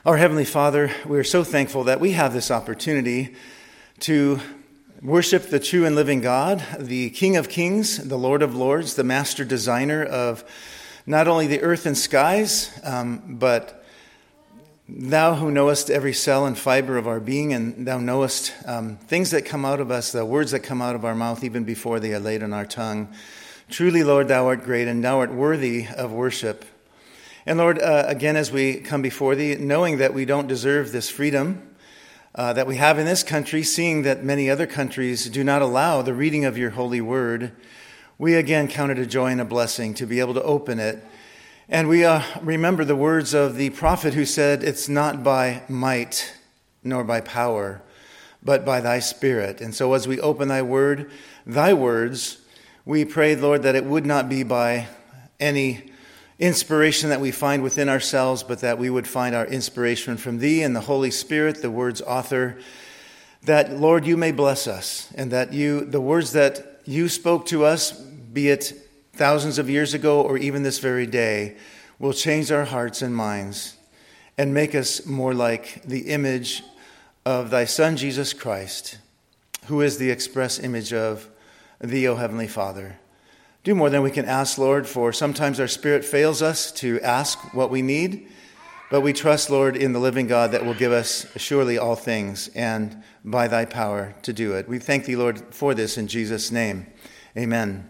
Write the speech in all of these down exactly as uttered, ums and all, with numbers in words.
Our Heavenly Father, we are so thankful that we have this opportunity to worship the true and living God, the King of Kings, the Lord of Lords, the Master Designer of not only the earth and skies, um, but Thou who knowest every cell and fiber of our being, and Thou knowest um, things that come out of us, the words that come out of our mouth even before they are laid on our tongue. Truly, Lord, Thou art great, and Thou art worthy of worship. And Lord, uh, again, as we come before Thee, knowing that we don't deserve this freedom uh, that we have in this country, seeing that many other countries do not allow the reading of Your holy word, we again count it a joy and a blessing to be able to open it. And we uh, remember the words of the prophet who said, "It's not by might nor by power, but by Thy Spirit." And so as we open Thy word, Thy words, we pray, Lord, that it would not be by any inspiration that we find within ourselves, but that we would find our inspiration from Thee and the Holy Spirit, the word's author, that, Lord, You may bless us, and that You, the words that You spoke to us, be it thousands of years ago or even this very day, will change our hearts and minds and make us more like the image of Thy Son, Jesus Christ, who is the express image of Thee, O Heavenly Father. Do more than we can ask, Lord, for sometimes our spirit fails us to ask what we need, but we trust, Lord, in the living God that will give us surely all things, and by Thy power to do it. We thank Thee, Lord, for this in Jesus' name. Amen.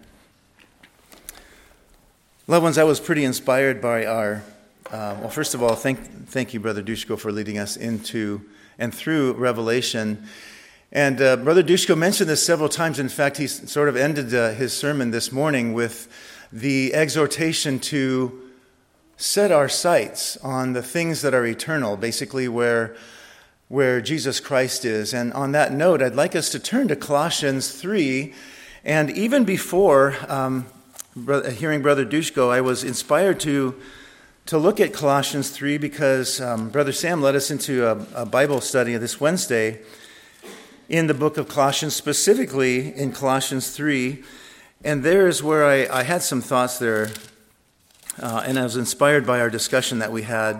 Loved ones, I was pretty inspired by our, uh, well, first of all, thank thank you, Brother Dushko, for leading us into and through Revelation. And uh, Brother Dushko mentioned this several times. In fact, he sort of ended uh, his sermon this morning with the exhortation to set our sights on the things that are eternal, basically where, where Jesus Christ is. And on that note, I'd like us to turn to Colossians three. And even before um, hearing Brother Dushko, I was inspired to, to look at Colossians three because um, Brother Sam led us into a, a Bible study this Wednesday in the book of Colossians, specifically in Colossians three. And there's where I, I had some thoughts there, uh, and I was inspired by our discussion that we had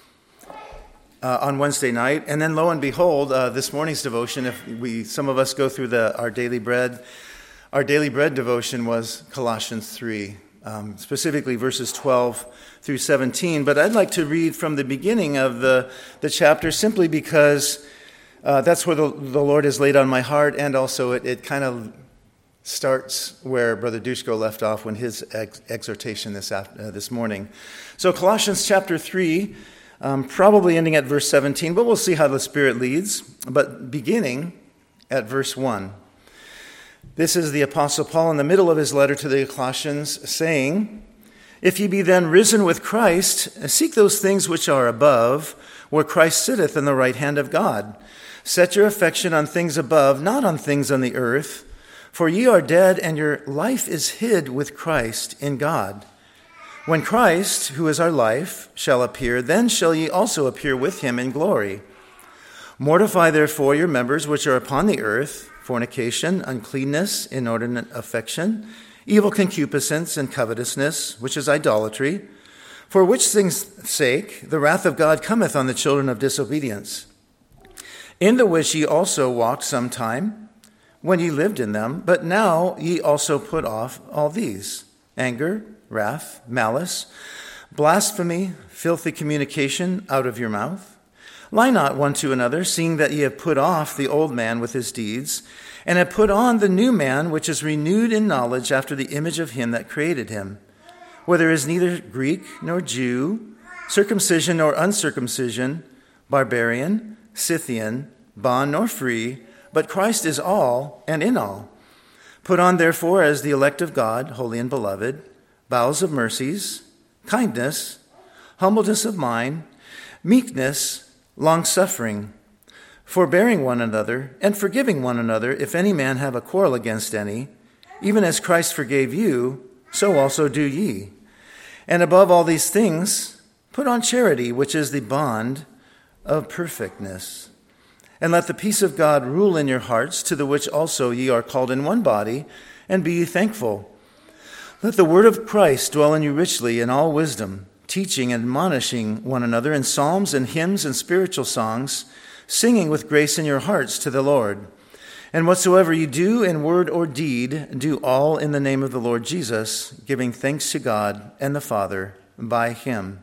uh, on Wednesday night. And then lo and behold, uh, this morning's devotion, if we some of us go through the our daily bread, our daily bread devotion was Colossians three, um, specifically verses twelve through seventeen. But I'd like to read from the beginning of the, the chapter simply because Uh, that's where the, the Lord has laid on my heart, and also it, it kind of starts where Brother Dushko left off when his ex- exhortation this after, uh, this morning. So Colossians chapter three, um, probably ending at verse seventeen, but we'll see how the Spirit leads. But beginning at verse one. This is the Apostle Paul in the middle of his letter to the Colossians, saying, "If ye be then risen with Christ, seek those things which are above, where Christ sitteth in the right hand of God. Set your affection on things above, not on things on the earth. For ye are dead, and your life is hid with Christ in God. When Christ, who is our life, shall appear, then shall ye also appear with him in glory. Mortify therefore your members which are upon the earth, fornication, uncleanness, inordinate affection, evil concupiscence, and covetousness, which is idolatry, for which things' sake the wrath of God cometh on the children of disobedience, in the which ye also walked sometime, when ye lived in them, but now ye also put off all these: anger, wrath, malice, blasphemy, filthy communication out of your mouth. Lie not one to another, seeing that ye have put off the old man with his deeds, and have put on the new man, which is renewed in knowledge after the image of him that created him. Where there is neither Greek nor Jew, circumcision nor uncircumcision, barbarian, Scythian, bond nor free, but Christ is all and in all. Put on therefore as the elect of God, holy and beloved, bowels of mercies, kindness, humbleness of mind, meekness, long-suffering, forbearing one another, and forgiving one another, if any man have a quarrel against any, even as Christ forgave you, so also do ye. And above all these things, put on charity, which is the bond of perfectness. And let the peace of God rule in your hearts, to the which also ye are called in one body, and be ye thankful. Let the word of Christ dwell in you richly in all wisdom, teaching and admonishing one another in psalms and hymns and spiritual songs, singing with grace in your hearts to the Lord. And whatsoever you do in word or deed, do all in the name of the Lord Jesus, giving thanks to God and the Father by him.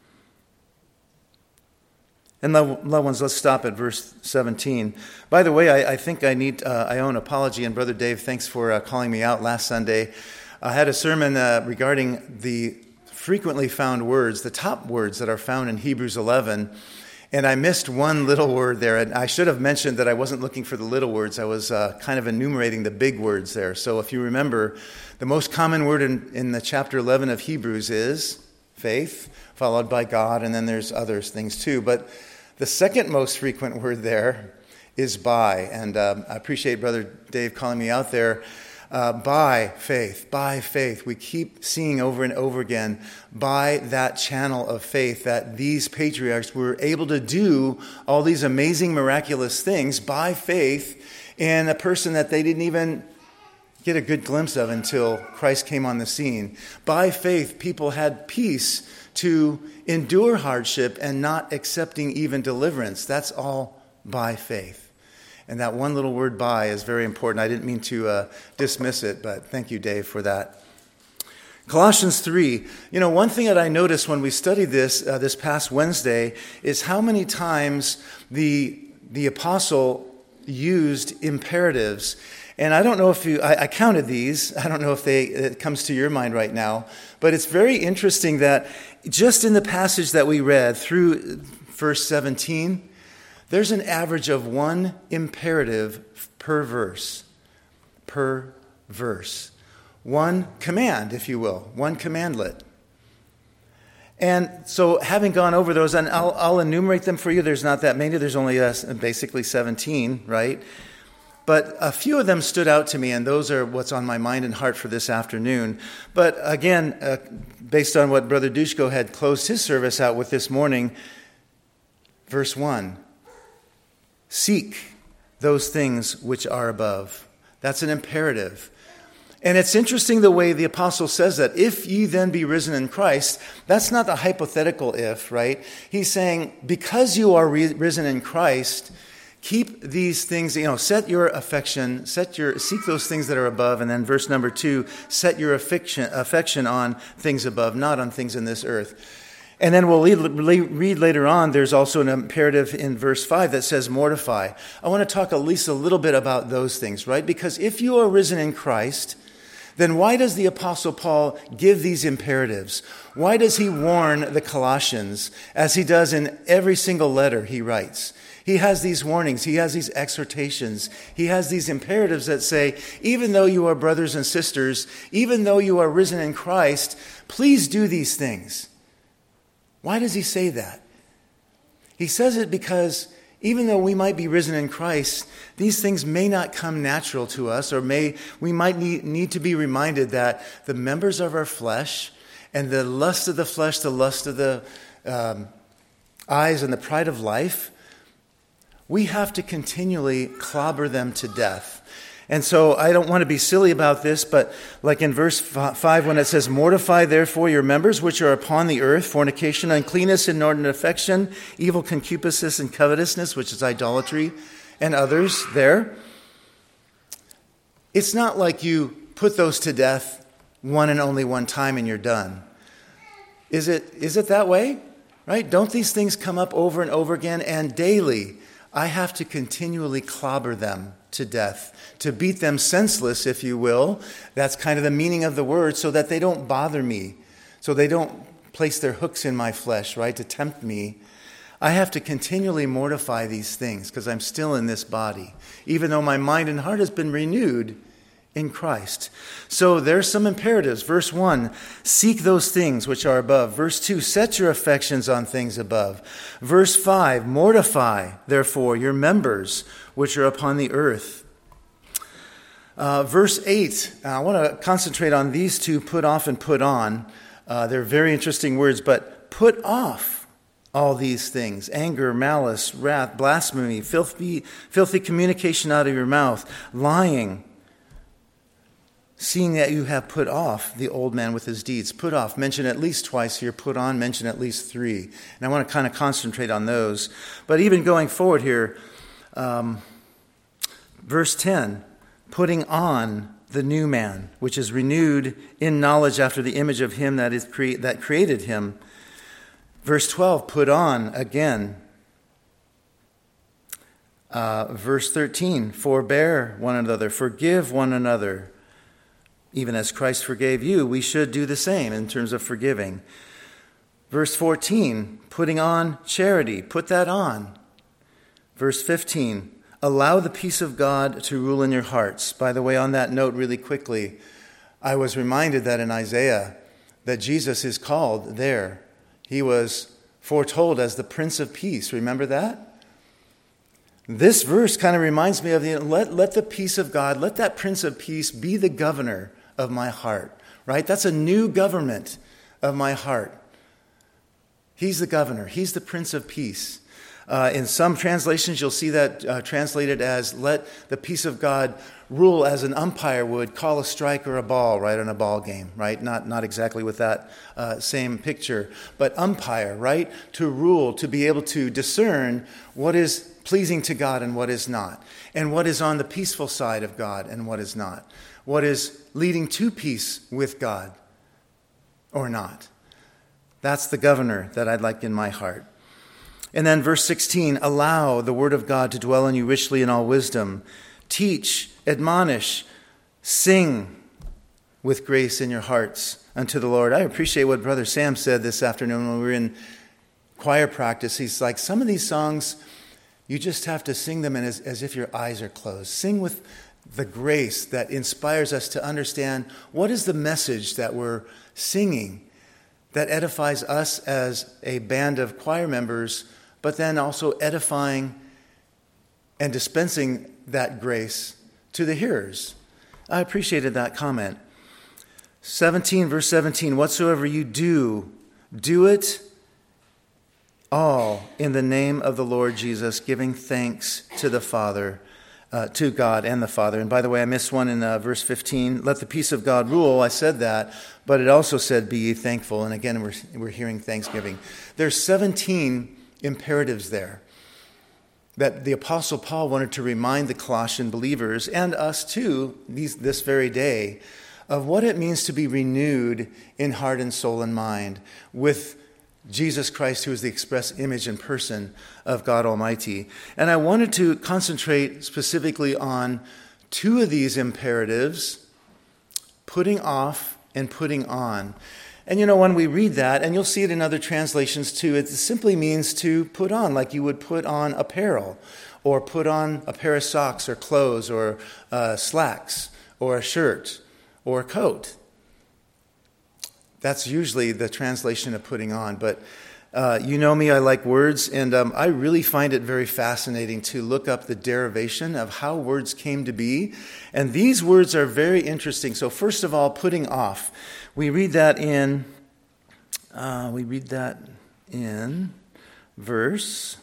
And loved ones, let's stop at verse seventeen. By the way, I, I think I need uh, I owe an apology, and Brother Dave, thanks for uh, calling me out last Sunday. I had a sermon uh, regarding the frequently found words, the top words that are found in Hebrews eleven, and I missed one little word there. And I should have mentioned that I wasn't looking for the little words. I was uh, kind of enumerating the big words there. So if you remember, the most common word in, in the chapter eleven of Hebrews is faith, followed by God, and then there's other things too. But the second most frequent word there is by, and um, I appreciate Brother Dave calling me out there. Uh, by faith, by faith. We keep seeing over and over again, by that channel of faith, that these patriarchs were able to do all these amazing, miraculous things by faith in a person that they didn't even get a good glimpse of until Christ came on the scene. By faith, people had peace to endure hardship and not accepting even deliverance. That's all by faith. And that one little word by is very important. I didn't mean to uh, dismiss it, but thank you, Dave, for that. Colossians three. You know, one thing that I noticed when we studied this uh, this past Wednesday is how many times the the apostle used imperatives. And I don't know if you, I, I counted these. I don't know if they it comes to your mind right now. But it's very interesting that just in the passage that we read through verse seventeen, there's an average of one imperative per verse. Per verse. One command, if you will. One commandlet. And so having gone over those, and I'll, I'll enumerate them for you. There's not that many. There's only uh, basically seventeen, right? But a few of them stood out to me, and those are what's on my mind and heart for this afternoon. But again, uh, based on what Brother Dushko had closed his service out with this morning, verse one, seek those things which are above. That's an imperative. And it's interesting the way the apostle says that. If ye then be risen in Christ, that's not the hypothetical if, right? He's saying, because you are re- risen in Christ, keep these things, you know, set your affection, set your, seek those things that are above. And then verse number two, set your affection, affection on things above, not on things in this earth. And then we'll read later on, there's also an imperative in verse five that says mortify. I want to talk at least a little bit about those things, right? Because if you are risen in Christ, then why does the Apostle Paul give these imperatives? Why does he warn the Colossians, as he does in every single letter he writes? He has these warnings, he has these exhortations, he has these imperatives that say, even though you are brothers and sisters, even though you are risen in Christ, please do these things. Why does he say that? He says it because even though we might be risen in Christ, these things may not come natural to us, or may we might need, need to be reminded that the members of our flesh and the lust of the flesh, the lust of the um, eyes and the pride of life, we have to continually clobber them to death. And so I don't want to be silly about this, but like in verse five when it says, mortify therefore your members which are upon the earth, fornication, uncleanness, inordinate affection, evil concupiscence, and covetousness, which is idolatry, and others there. It's not like you put those to death one and only one time and you're done. Is it, is it that way? Right? Don't these things come up over and over again and daily? I have to continually clobber them to death, to beat them senseless, if you will. That's kind of the meaning of the word, so that they don't bother me, so they don't place their hooks in my flesh, right, to tempt me. I have to continually mortify these things because I'm still in this body, even though my mind and heart has been renewed in Christ. So there's some imperatives. Verse one, seek those things which are above. Verse two, set your affections on things above. Verse five, mortify, therefore, your members which are upon the earth. Uh, verse eight, I want to concentrate on these two, put off and put on. Uh, they're very interesting words, but put off all these things: anger, malice, wrath, blasphemy, filthy, filthy communication out of your mouth, lying. seeing that you have put off the old man with his deeds. Put off, mentioned at least twice here. Put on, mentioned at least three. And I want to kind of concentrate on those. But even going forward here, um, verse ten, putting on the new man, which is renewed in knowledge after the image of him that is cre- that created him. Verse twelve, put on again. Uh, verse thirteen, forbear one another, forgive one another. Even as Christ forgave you, we should do the same in terms of forgiving. Verse fourteen, putting on charity, put that on. Verse fifteen, allow the peace of God to rule in your hearts. By the way, on that note, really quickly, I was reminded that in Isaiah, that Jesus is called there. He was foretold as the Prince of Peace. Remember that? This verse kind of reminds me of the, let, let the peace of God, let that Prince of Peace be the governor of my heart, right? That's a new government of my heart. He's the governor. He's the Prince of Peace. Uh, in some translations, you'll see that uh, translated as, let the peace of God rule as an umpire would call a strike or a ball, right, on a ball game, right? Not, not exactly with that uh, same picture, but umpire, right? To rule, to be able to discern what is pleasing to God and what is not, and what is on the peaceful side of God and what is not, what is leading to peace with God or not. That's the governor that I'd like in my heart. And then verse sixteen, allow the word of God to dwell in you richly in all wisdom. Teach, admonish, sing with grace in your hearts unto the Lord. I appreciate what Brother Sam said this afternoon when we were in choir practice. He's like, some of these songs, you just have to sing them as, as if your eyes are closed. Sing with the grace that inspires us to understand what is the message that we're singing that edifies us as a band of choir members, but then also edifying and dispensing that grace to the hearers. I appreciated that comment. seventeen, verse seventeen, whatsoever you do, do it all in the name of the Lord Jesus, giving thanks to the Father, uh, to God and the Father. And by the way, I missed one in uh, verse fifteen. Let the peace of God rule. I said that, but it also said, be ye thankful. And again, we're, we're hearing thanksgiving. There's seventeen imperatives there that the Apostle Paul wanted to remind the Colossian believers, and us too, these, this very day, of what it means to be renewed in heart and soul and mind with Jesus Christ, who is the express image and person of God Almighty. And I wanted to concentrate specifically on two of these imperatives, putting off and putting on. And you know, when we read that, and you'll see it in other translations too, it simply means to put on, like you would put on apparel, or put on a pair of socks or clothes or uh, slacks or a shirt or a coat. That's usually the translation of putting on. But uh, you know me, I like words, and um, I really find it very fascinating to look up the derivation of how words came to be. And these words are very interesting. So first of all, putting off. We read that in, uh, we read that in verse,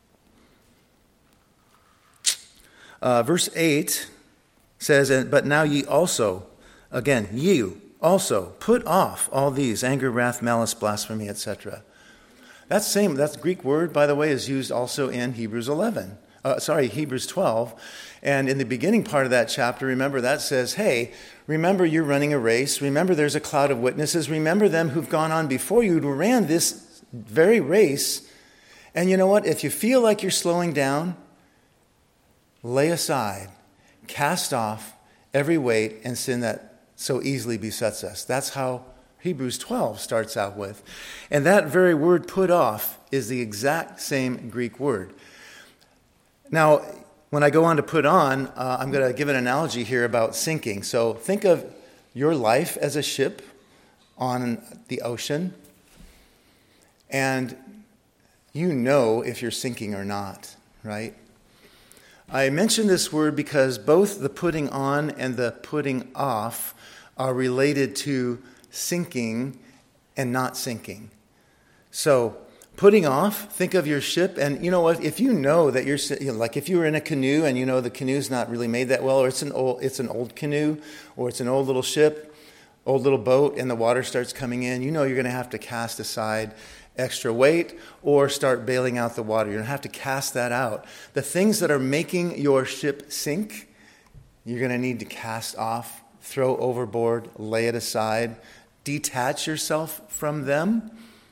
uh, verse eight says, but now ye also, again, you, also, put off all these, anger, wrath, malice, blasphemy, et cetera. That same, that Greek word, by the way, is used also in Hebrews eleven. Uh, sorry, Hebrews twelve. And in the beginning part of that chapter, remember that says, hey, remember you're running a race. Remember there's a cloud of witnesses. Remember them who've gone on before you who ran this very race. And you know what? If you feel like you're slowing down, lay aside, cast off every weight and sin that so easily besets us. That's how Hebrews twelve starts out with. And that very word, put off, is the exact same Greek word. Now, when I go on to put on, uh, I'm going to give an analogy here about sinking. So think of your life as a ship on the ocean, and you know if you're sinking or not, right? I mention this word because both the putting on and the putting off are related to sinking and not sinking. So Putting off, think of your ship, and you know what? If you know that you're, you know, like if you were in a canoe and you know the canoe's not really made that well, or it's an old, it's an old canoe, or it's an old little ship, old little boat, and the water starts coming in, you know you're going to have to cast aside extra weight or start bailing out the water. You're going to have to cast that out. The things that are making your ship sink, you're going to need to cast off, throw overboard, lay it aside, detach yourself from them.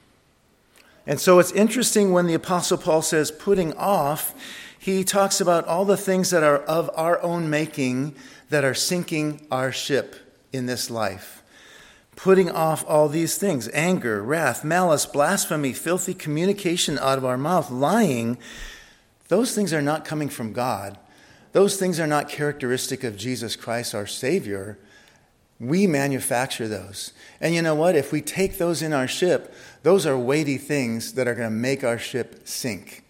And so it's interesting when the Apostle Paul says putting off, he talks about all the things that are of our own making that are sinking our ship in this life. Putting off all these things, anger, wrath, malice, blasphemy, filthy communication out of our mouth, lying, those things are not coming from God. Those things are not characteristic of Jesus Christ, our Savior. We manufacture those. And you know what? If we take those in our ship, those are weighty things that are going to make our ship sink.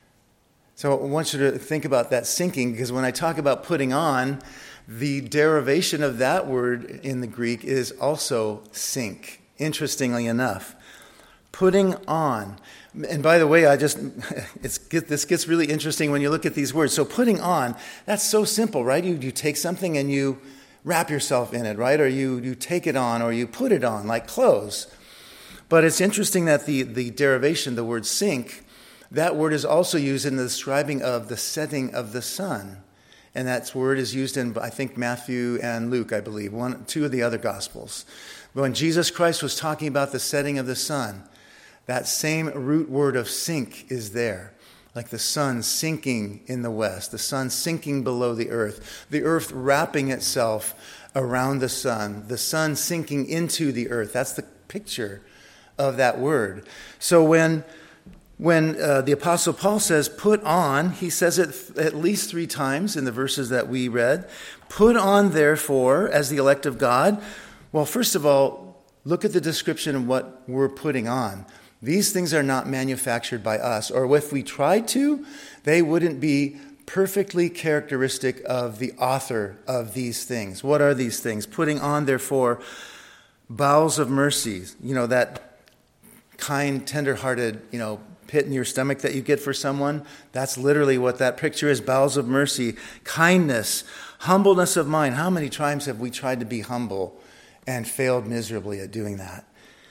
So I want you to think about that sinking, because when I talk about putting on, the derivation of that word in the Greek is also sink, interestingly enough. Putting on. And by the way, I just, it's, this gets really interesting when you look at these words. So putting on, that's so simple, right? You, you take something and you wrap yourself in it, right? Or you, you take it on, or you put it on, like clothes. But it's interesting that the, the derivation, the word sink, that word is also used in the describing of the setting of the sun. And that word is used in, I think, Matthew and Luke, I believe, one, two of the other Gospels. When Jesus Christ was talking about the setting of the sun, that same root word of sink is there. Like the sun sinking in the west, the sun sinking below the earth, the earth wrapping itself around the sun, the sun sinking into the earth. That's the picture of that word. So when when uh, the Apostle Paul says put on, he says it th- at least three times in the verses that we read. Put on, therefore, as the elect of God. Well, first of all, look at the description of what we're putting on. These things are not manufactured by us, or if we tried to, they wouldn't be perfectly characteristic of the author of these things. What are these things? Putting on, therefore, bowels of mercy, you know, that kind, tender-hearted, you know, pit in your stomach that you get for someone. That's literally what that picture is, bowels of mercy, kindness, humbleness of mind. How many times have we tried to be humble and failed miserably at doing that?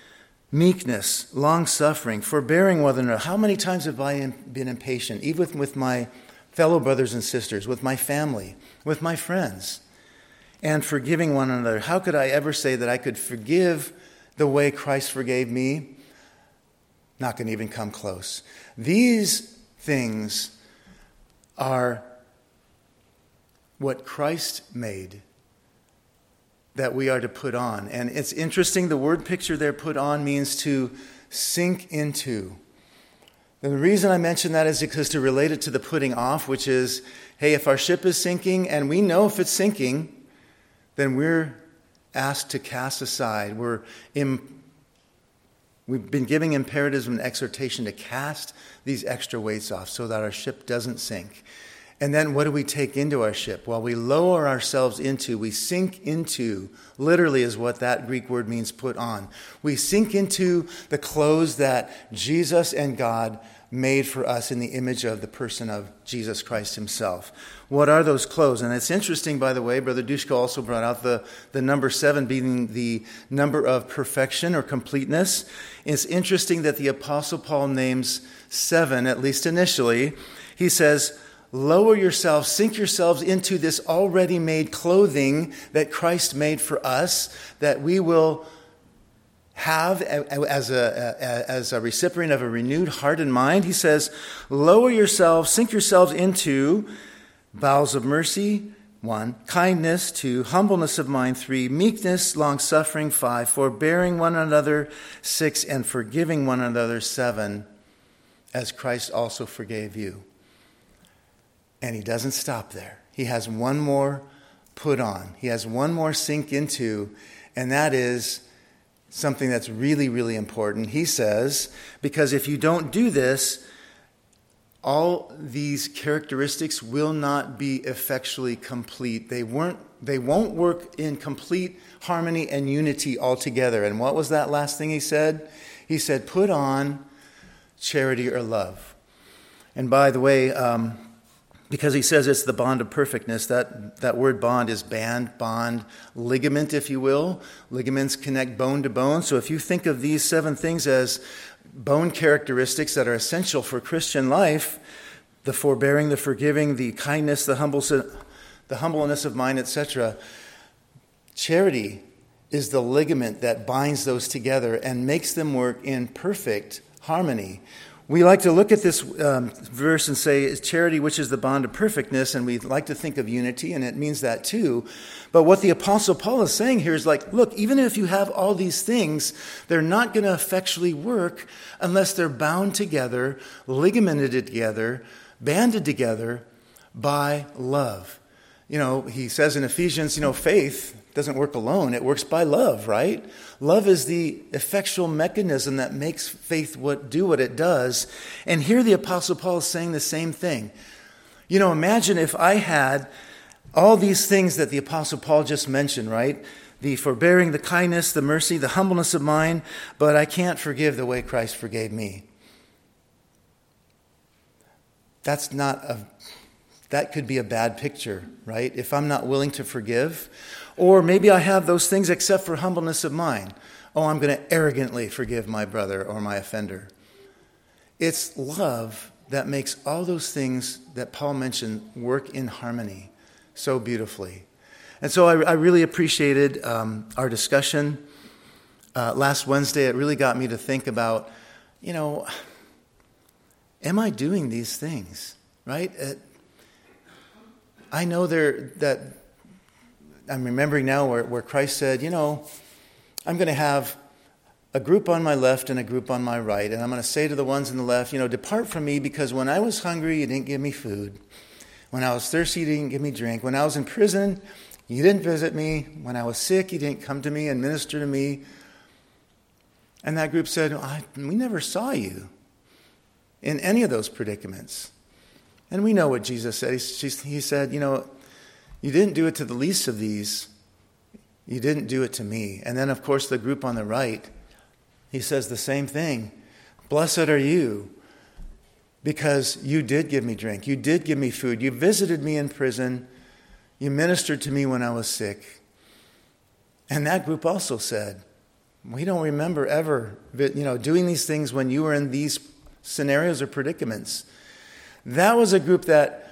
Meekness, long-suffering, forbearing one another. How many times have I been impatient, even with, with my fellow brothers and sisters, with my family, with my friends, and forgiving one another? How could I ever say that I could forgive the way Christ forgave me? Not going to even come close. These things are what Christ made that we are to put on. And it's interesting, the word picture there, put on, means to sink into. And the reason I mention that is because to relate it to the putting off, which is, hey, if our ship is sinking and we know if it's sinking, then we're asked to cast aside. We're in, we've been giving imperatives and exhortation to cast these extra weights off so that our ship doesn't sink. And then what do we take into our ship? Well, we lower ourselves into, we sink into, literally is what that Greek word means, put on. We sink into the clothes that Jesus and God made for us in the image of the person of Jesus Christ himself. What are those clothes? And it's interesting, by the way, Brother Dushko also brought out the, the number seven being the number of perfection or completeness. It's interesting that the Apostle Paul names seven, at least initially. He says, lower yourselves, sink yourselves into this already made clothing that Christ made for us, that we will have as a, as a recipient of a renewed heart and mind. He says, lower yourselves, sink yourselves into bowels of mercy, one, kindness, two, humbleness of mind, three, meekness, long-suffering, five, forbearing one another, six, and forgiving one another, seven, as Christ also forgave you. And he doesn't stop there. He has one more put on. He has one more sink into, and that is something that's really, really important. He says, because if you don't do this, all these characteristics will not be effectually complete. They weren't, they won't work in complete harmony and unity altogether. And what was that last thing he said? He said, put on charity or love. And by the way, um, because he says it's the bond of perfectness, that, that word bond is band, bond, ligament, if you will. Ligaments connect bone to bone. So if you think of these seven things as bone characteristics that are essential for Christian life, the forbearing, the forgiving, the kindness, the humble, the humbleness of mind, et cetera, charity is the ligament that binds those together and makes them work in perfect harmony. We like to look at this um, verse and say, it's charity which is the bond of perfectness, and we like to think of unity, and it means that too. But what the Apostle Paul is saying here is like, look, even if you have all these things, they're not going to effectually work unless they're bound together, ligamented together, banded together by love. You know, he says in Ephesians, you know, faith doesn't work alone. It works by love, right? Love is the effectual mechanism that makes faith what do what it does. And here the Apostle Paul is saying the same thing. You know, imagine if I had all these things that the Apostle Paul just mentioned, right? The forbearing, the kindness, the mercy, the humbleness of mind, but I can't forgive the way Christ forgave me. That's not a, that could be a bad picture, right? If I'm not willing to forgive. Or maybe I have those things except for humbleness of mind. Oh, I'm going to arrogantly forgive my brother or my offender. It's love that makes all those things that Paul mentioned work in harmony so beautifully. And so I, I really appreciated um, our discussion uh, last Wednesday. It really got me to think about, you know, am I doing these things, right? Uh, I know there that I'm remembering now where, where Christ said, you know, I'm going to have a group on my left and a group on my right, and I'm going to say to the ones on the left, you know, depart from me, because when I was hungry, you didn't give me food. When I was thirsty, you didn't give me drink. When I was in prison, you didn't visit me. When I was sick, you didn't come to me and minister to me. And that group said, I, we never saw you in any of those predicaments. And we know what Jesus said. He, he said, you know, you didn't do it to the least of these. You didn't do it to me. And then, of course, the group on the right, he says the same thing. Blessed are you, because you did give me drink. You did give me food. You visited me in prison. You ministered to me when I was sick. And that group also said, we don't remember ever, you know, doing these things when you were in these scenarios or predicaments. That was a group that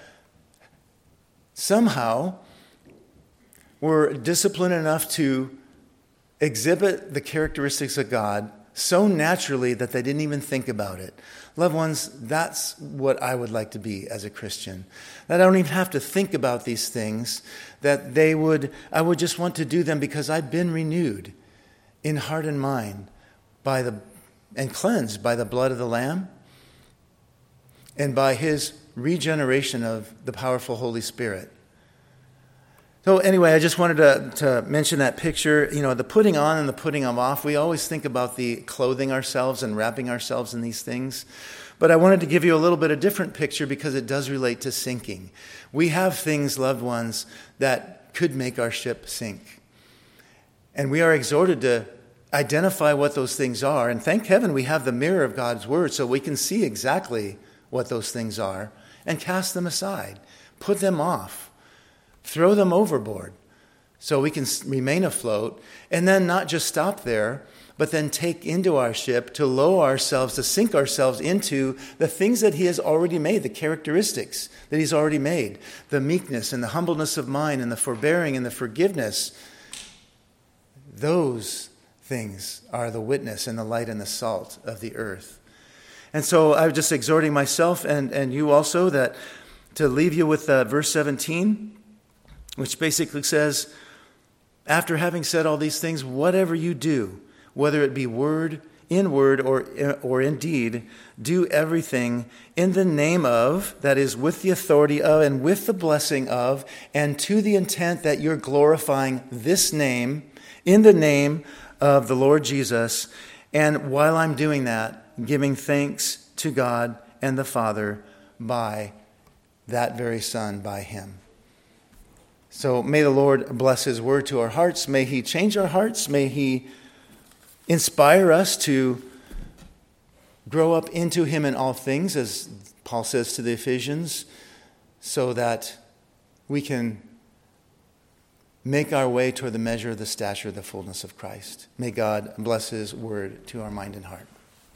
somehow were disciplined enough to exhibit the characteristics of God so naturally that they didn't even think about it. Loved ones, that's what I would like to be as a Christian. That I don't even have to think about these things, that they would, I would just want to do them because I've been renewed in heart and mind by the, and cleansed by the blood of the Lamb and by his regeneration of the powerful Holy Spirit. So anyway, I just wanted to, to mention that picture. You know, the putting on and the putting off, we always think about the clothing ourselves and wrapping ourselves in these things. But I wanted to give you a little bit of different picture because it does relate to sinking. We have things, loved ones, that could make our ship sink. And we are exhorted to identify what those things are. And thank heaven we have the mirror of God's word so we can see exactly what those things are and cast them aside, put them off. Throw them overboard so we can remain afloat, and then not just stop there, but then take into our ship to lower ourselves, to sink ourselves into the things that he has already made, the characteristics that he's already made, the meekness and the humbleness of mind and the forbearing and the forgiveness. Those things are the witness and the light and the salt of the earth. And so I'm just exhorting myself and, and you also that to leave you with uh, verse seventeen, which basically says, after having said all these things, whatever you do, whether it be word, in word, or, or in deed, do everything in the name of, that is, with the authority of, and with the blessing of, and to the intent that you're glorifying this name, in the name of the Lord Jesus. And while I'm doing that, giving thanks to God and the Father by that very Son, by him. So may the Lord bless his word to our hearts. May he change our hearts. May he inspire us to grow up into him in all things, as Paul says to the Ephesians, so that we can make our way toward the measure of the stature of the fullness of Christ. May God bless his word to our mind and heart.